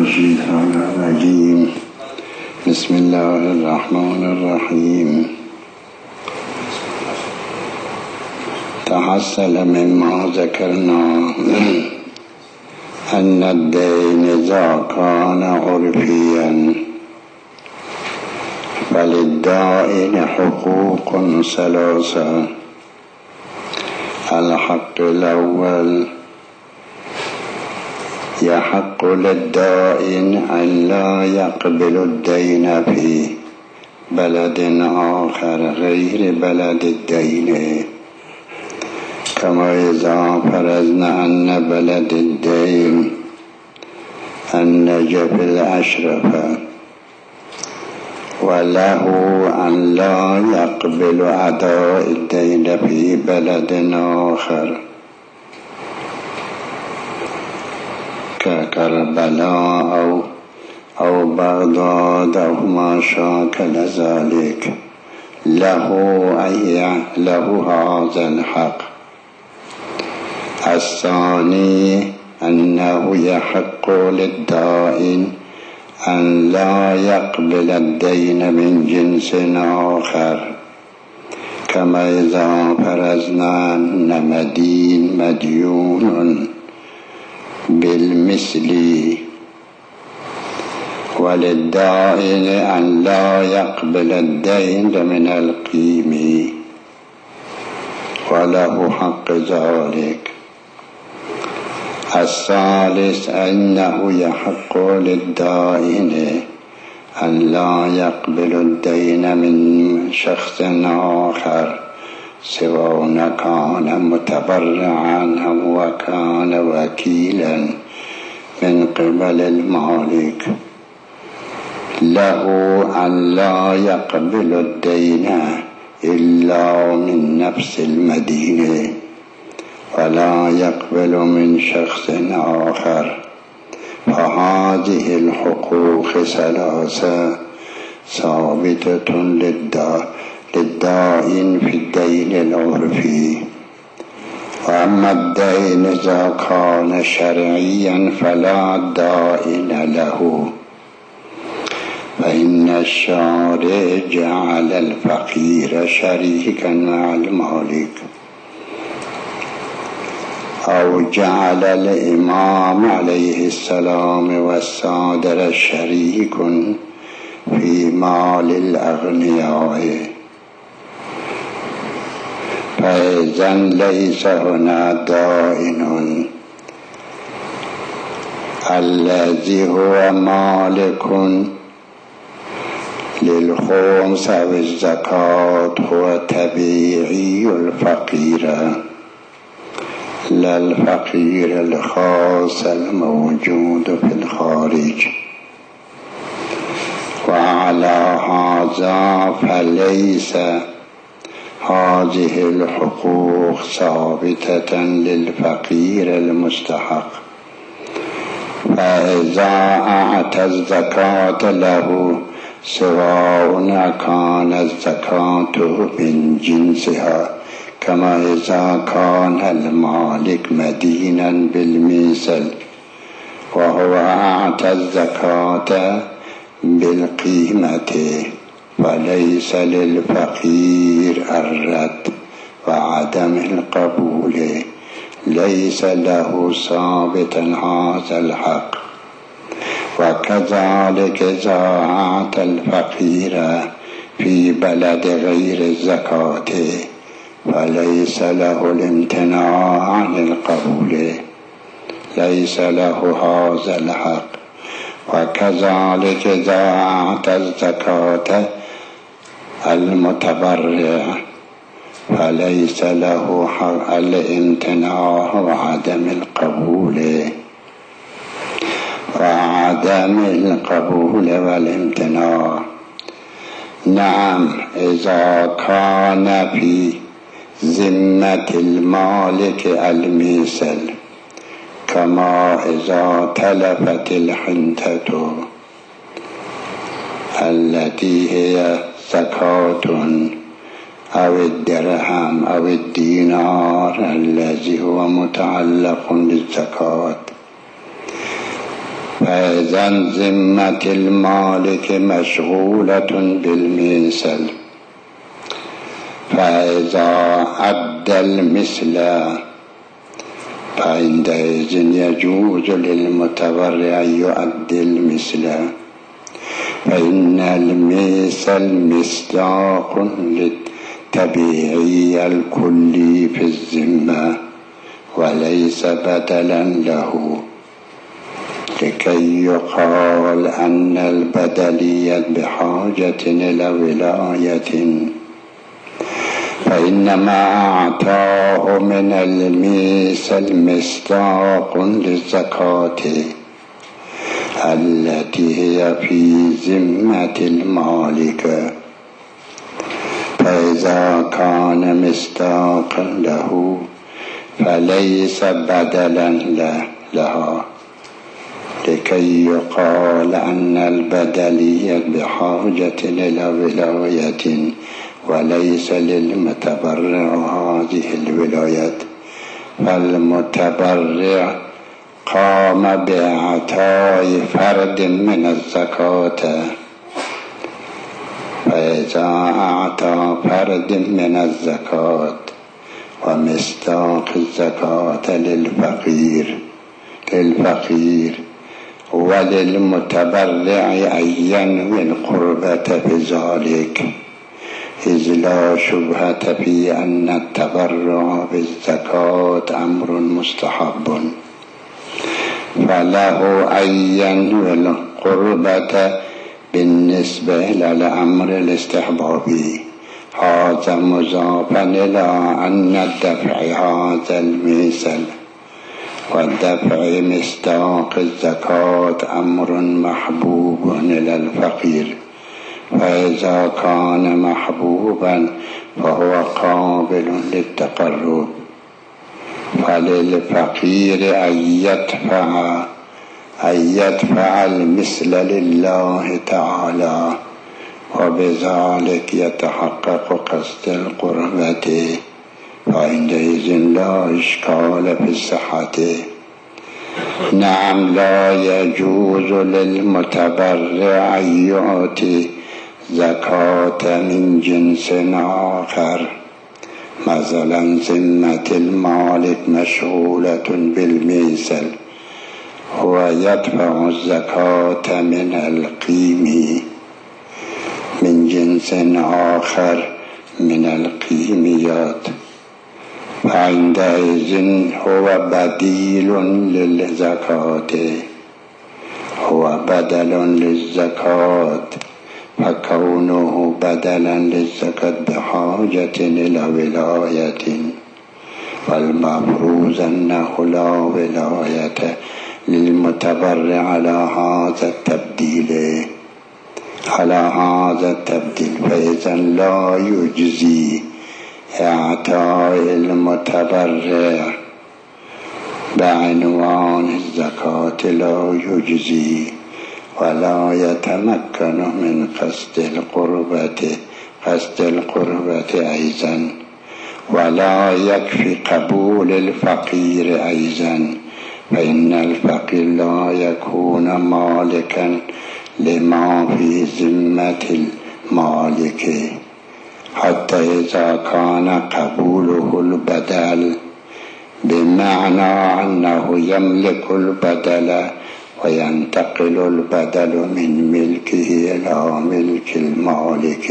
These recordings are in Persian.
الشيطان الرجيم بسم الله الرحمن الرحيم تحصل مما ذكرنا أن الدين إذا كان عرفيا فللدائن حقوق ثلاثة. الحق الأول: يحق للدائن أن لا يقبل الدين في بلد آخر غير بلد الدين، كما إذا فرضنا أن بلد الدين النجف الأشرف وله أن لا يقبل أداء الدين في بلد آخر ككربلاء أو بغداد أو ما شاكل ذلك، له هذا الحق. الثاني أنه يحق للدائن أن لا يقبل الدين من جنس آخر، كما إذا فرضنا أن مدين مديون بالمثل، وللدائن أن لا يقبل الدين من القيم وله حق ذلك. الثالث أنه يحق للدائن أن لا يقبل الدين من شخص آخر سواء كان متبرعا أو كان وكيلا من قبل المالك، له أن لا يقبل الدين إلا من نفس المدينة ولا يقبل من شخص آخر. فهذه الحقوق ثلاثة ثابتة للدائن في الدين العرفي. وأما الدين إذا كان شرعيا فلا دائن له، فإن الشارع جعل الفقير شريكا مع المالك، أو جعل الإمام عليه السلام والصادر شريك في مال الأغنياء، فإذن ليس هنا دائن الذي هو مالك للخمس أو الزكاة هو تبعي الفقير لا الفقير الخاص الموجود في الخارج. وعلى هذا فليس هذه الحقوق ثابتة للفقير المستحق، فإذا أعطى الزكاة له سواء كان الزكاة من جنسها، كما إذا كان المالك مدينا بالمثل وهو أعطى الزكاة بالقيمة، فليس للفقير الرد وعدم القبول، ليس له ثابتا هذا الحق. وكذلك إذا أعطى الفقير في بلد غير الزكاة فليس له الامتناع عن القبول، ليس له هذا الحق. وكذلك إذا أعطى الزكاة المتبرع فليس له حق الامتناع وعدم القبول والامتناع. نعم، إذا كان في ذمة المالك المثل، كما إذا تلفت الحنطة التي هي زكاة أو الدرهم أو الدينار الذي هو متعلق بالزكاة، فإذا ذمة المالك مشغولة بالمثل، فإذا أدى المثل فعندئذ يجوز للمتبرع أن يؤدي المثل، فإن المثل مصداق للتبعية الكلي في الذمة وليس بدلا له، لكي يقال أن البدلية بحاجة إلى ولاية، فإنما أعطاه من المثل مصداق للزكاة التي هي في ذمة المالك، فإذا كان مصداقا له فليس بدلا لها، لكي يقال أن البدلية بحاجة إلى ولاية وليس للمتبرع هذه الولاية، فالمتبرع قام بإعطاء فرد من الزكاة، فإذا أعطى فرد من الزكاة ومصداق الزكاة للفقير وللمتبرع أن ينوي القربة بذلك، إذ لا شبهة في أن التبرع بالزكاة أمر مستحب، فله أن ينوي القربة بالنسبة إلى الأمر الاستحبابي. هذا مضافا إلى أن الدفع هذا المثل والدفع مصداق الزكاة أمر محبوب إلى الفقير، فإذا كان محبوبا فهو قابل للتقرب، فللفقير أن يدفع المثل لله تعالى، وبذلك يتحقق قصد القربة، فعندئذ لا إشكال في صحته. نعم، لا يجوز للمتبرع أن يعطي زكاة من جنس آخر، مثلا ذمة المالك مشغولة بالمثل، هو يدفع الزكاة من القيم من جنس آخر من القيميات، فعندئذ هو بديل للزكاة، هو بدل للزكاة، فكونه بدلا للزكاة بحاجة إلى ولاية، والمفروض أنه لا ولاية للمتبرع على هذا التبديل، فإذا لا يجزي إعطاء المتبرع بعنوان الزكاة، لا يجزي ولا يتمكن من قصد القربة أيضا، ولا يكفي قبول الفقير أيضا، فإن الفقير لا يكون مالكا لما في ذمة المالك، حتى إذا كان قبوله البدل بمعنى أنه يملك البدل وينتقل البدل من ملكه إلى ملك المالك،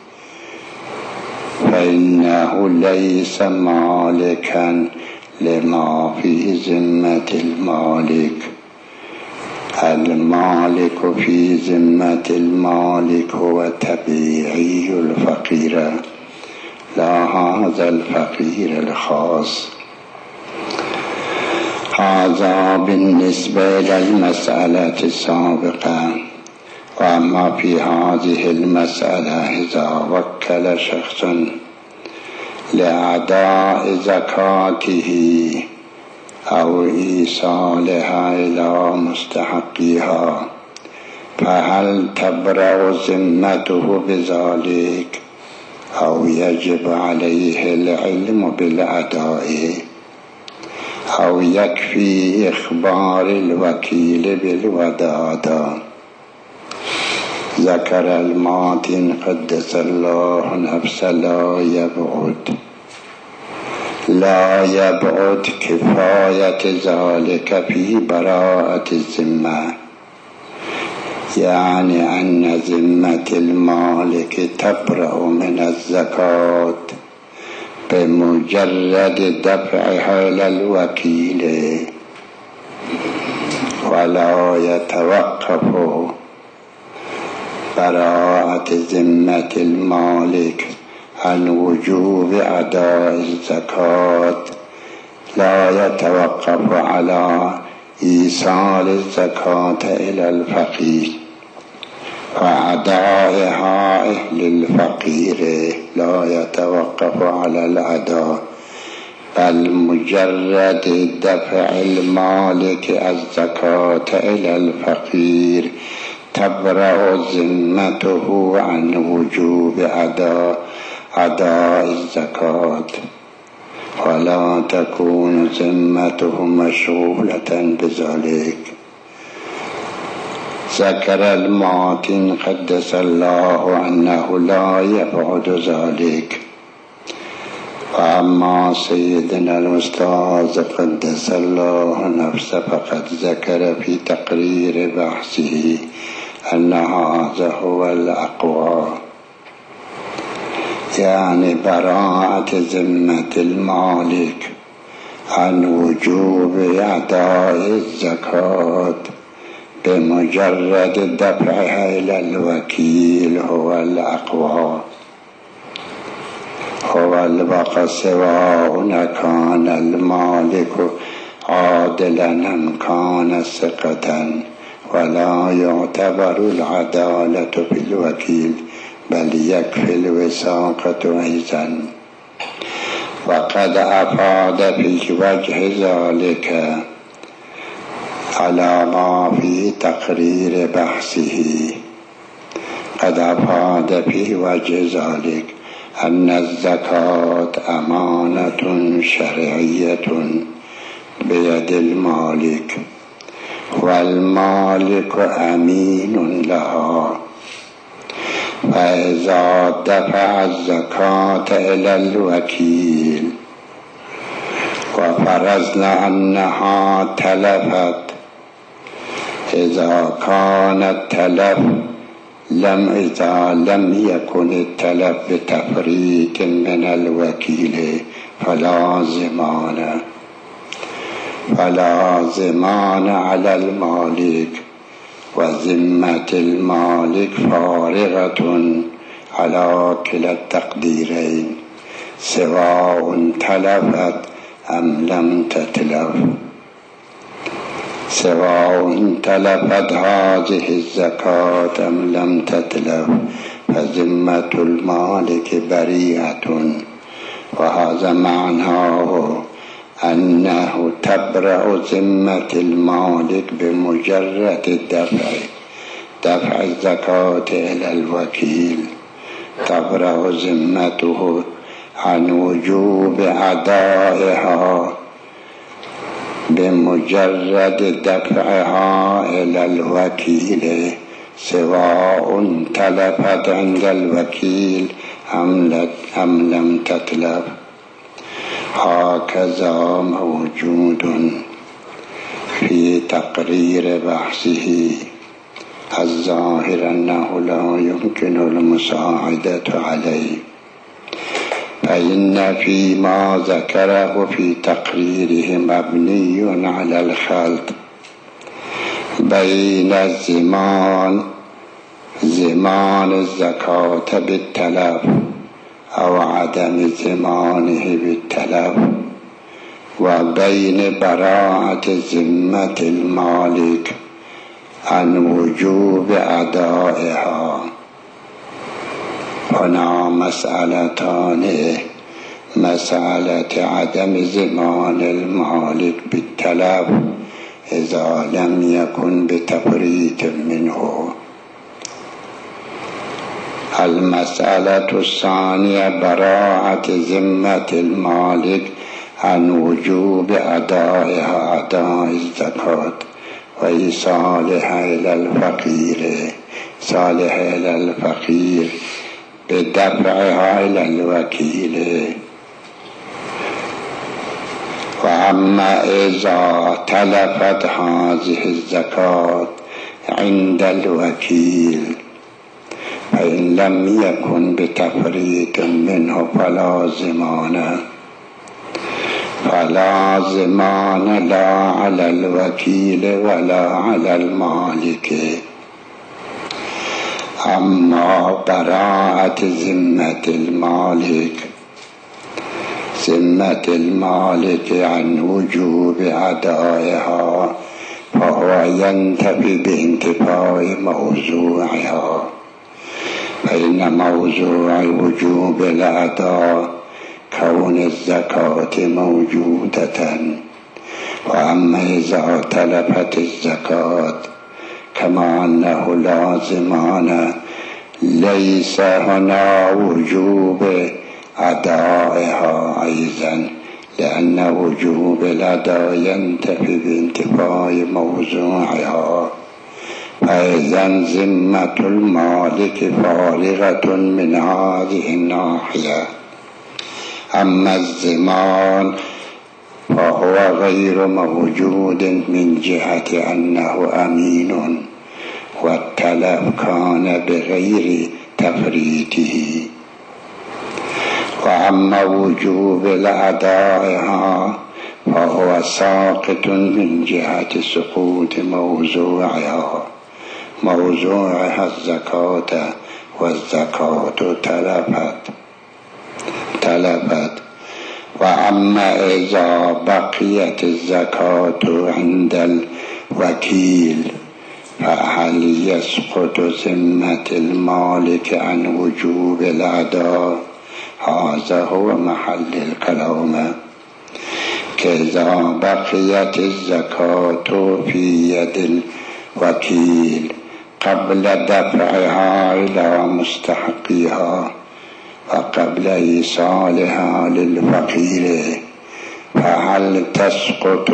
فإنه ليس مالكا لما في ذمة المالك. المالك في ذمة المالك هو تبعي الفقير، لا هذا الفقير الخاص. هذا بالنسبة للمسألة السابقة. وأما في هذه المسألة إذا وكل شخص لأداء زكاته أو إيصالها إلى مستحقيها، فهل تبرأ ذمته بذلك أو يجب عليه العلم بالأداء؟ او یکفی اخبار الوکیل بالودادا. ذکر الماتن قدس الله نفس لا يبعد كفاية ذلك في براءة الذمة، يعني أن ذمة المالك تبرأ من الزكاة بمجرد دفعها إلى الوكيل، ولا يتوقف براءة ذمة المالك عن وجوب أداء الزكاة، لا يتوقف على إيصال الزكاة إلى الفقير وأدائها للفقير، لا يتوقف على الأداء، بل مجرد دفع المالك الزكاة إلى الفقير تبرأ ذمته عن وجوب أداء الزكاة، ولا تكون ذمته مشغولة بذلك. ذكر الماتن قدس الله أنه لا يبعد ذلك. وأما سيدنا الأستاذ قدس الله نفسه فقد ذكر في تقرير بحثه أن هذا هو الأقوى، يعني براءة ذمة المالك عن وجوب أداء الزكاة بمجرد دفعها إلى الوكيل هو الأقوى. هو البقى سواء كان المالك عادلا أم كان ثقة، ولا يعتبر العدالة في الوكيل بل يكفي الوثاقة أيضا. وقد أفاد في وجه ذلك على ما في تقرير بحثه، قد أفاد في وجه ذلك أن الزكاة أمانة شرعية بيد المالك، والمالك أمين لها، فإذا دفع الزكاة إلى الوكيل وفرضنا أنها تلفت، إذا كان التلف إذا لم يكن التلف بتفريط من الوكيل فلا ضمان على المالك، وذمة المالك فارغة على كلا التقديرين سواء تلفت أم لم تتلف. سواء تلفت هذه الزكاة أم لم تتلف فذمة المالك بريئة، وهذا معناه أنه تبرأ ذمة المالك بمجرد دفع الزكاة إلى الوكيل، تبرأ ذمته عن وجوب أدائها بمجرد دفعها إلى الوكيل، سواء تلفت عند الوكيل أم لم تتلف. هكذا موجود في تقرير بحثه. الظاهر أنه لا يمكن المساعدة عليه، فإن فيما ذكره في تقريره مبني على الخلط بين زمان الزكاة بالتلف أو عدم زمانه بالتلف، وبين براءة ذمة المالك عن وجوب أدائها. هنا مسألتان: مسألة عدم زمان المالك بالتلف إذا لم يكن بتفريط منه. المسألة الثانية براءة ذمة المالك عن وجوب أدائها أداء الزكاة وإيصالها إلى الفقير بدفعها إلى الوكيل. وأما إذا تلفت هذه الزكاة عند الوكيل فإن لم يكن بتفريط منه فلا زمان لا على الوكيل ولا على المالك. أما براءة ذمة المالك عن وجوب أدائها فهو ينتفي بانتفاء موضوعها، فإن موضوع وجوب الأداء كون الزكاة موجودة. وأما إذا تلفت الزكاة كما أنه لازمان ليس هنا وجوب أدائها أيضا، لأن وجوب الأداء ينتفي بانتفاء موضوعها، فإذا ذمة المالك فارغة من هذه الناحية. أما الزمان فهو غير موجود من جهة أنه أمين والتلف كان بغير تفريطه. وأما وجوب الأداء فهو ساقط من جهة سقوط موضوعها الزكاة، والزكاة تلفت. وأما إذا بقيت الزكاة عند الوكيل فهل يسقط ذمة المالك عن وجوب الأداء؟ هذا هو محل الكلام. كذا بقيت الزكاة في يد الوكيل قبل دفعها إلى مستحقها وقبل إيصالها للفقير، فهل تسقط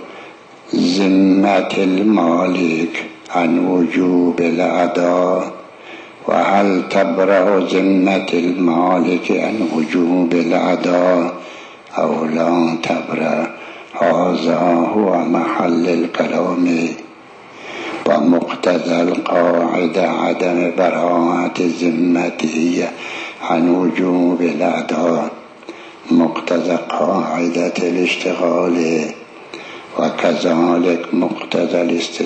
ذمة المالك عن وجوب الأداء؟ وهل تبرأ ذمة المالك عن وجوب الأداء أو لا تبرأ؟ هذا هو محل الكلام. ومقتضى القاعدة عدم براءة ذمته عن وجوب الأداء مقتضى قاعدة الاشتغال، وكذلك مقتضى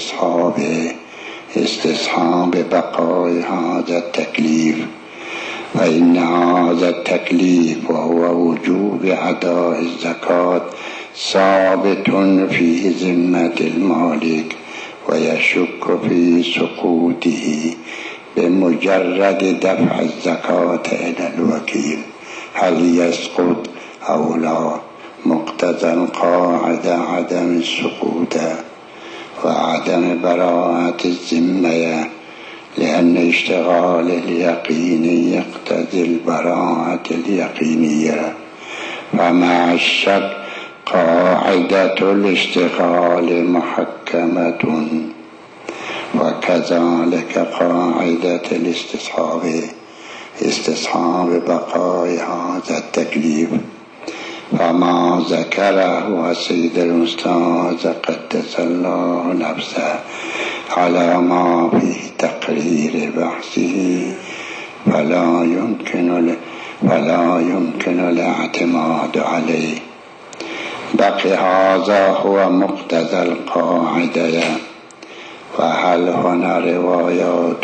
استصحاب بقاء هذا التكليف. فإن هذا التكليف وهو وجوب أداء الزكاة ثابت في ذمة المالك، ويشك في سقوطه بمجرد دفع الزكاة إلى الوكيل. هل يسقط أو لا؟ مقتضى القاعدة عدم السقوط وعدم براءة الذمة، لأن اشتغال اليقين يقتضي البراءة اليقينية. فمع الشك قاعدة الاشتغال محكمة، وكذلك قاعدة استصحاب بقاء هذا التكليف. فما ذكره سيد الأستاذ قدس الله نفسه على ما في تقرير بحثه فلا يمكن الاعتماد عليه. بقي هذا هو مقتضى القاعدة. فهل هنا روايات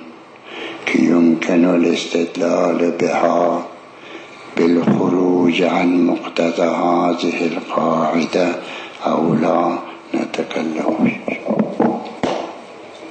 يمكن الاستدلال بها بالخروج عن مقتضى هذه القاعدة أو لا؟ نتكلم فيه.